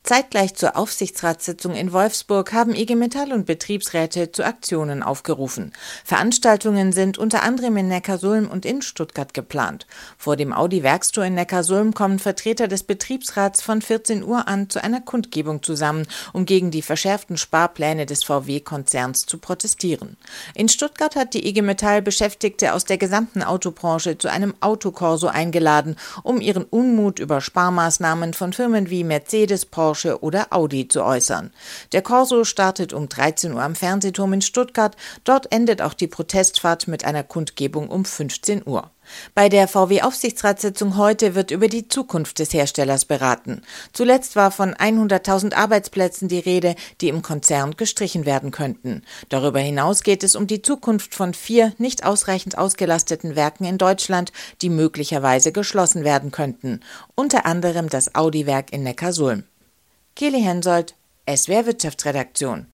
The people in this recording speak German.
Zeitgleich zur Aufsichtsratssitzung in Wolfsburg haben IG Metall und Betriebsräte zu Aktionen aufgerufen. Veranstaltungen sind unter anderem in Neckarsulm und in Stuttgart geplant. Vor dem Audi-Werkstor in Neckarsulm kommen Vertreter des Betriebsrats von 14 Uhr an zu einer Kundgebung zusammen, um gegen die verschärften Sparpläne des VW-Konzerns zu protestieren. In Stuttgart hat die IG Metall Beschäftigte aus der gesamten Autobranche zu einem Autokorso eingeladen, um ihren Unmut über Sparmaßnahmen von Firmen wie Mercedes, Porsche oder Audi zu äußern. Der Korso startet um 13 Uhr am Fernsehturm in Stuttgart. Dort endet auch die Protestfahrt mit einer Kundgebung um 15 Uhr. Bei der VW-Aufsichtsratssitzung heute wird über die Zukunft des Herstellers beraten. Zuletzt war von 100.000 Arbeitsplätzen die Rede, die im Konzern gestrichen werden könnten. Darüber hinaus geht es um die Zukunft von 4 nicht ausreichend ausgelasteten Werken in Deutschland, die möglicherweise geschlossen werden könnten. Unter anderem das Audi-Werk in Neckarsulm. Keli Hensoldt, SWR Wirtschaftsredaktion.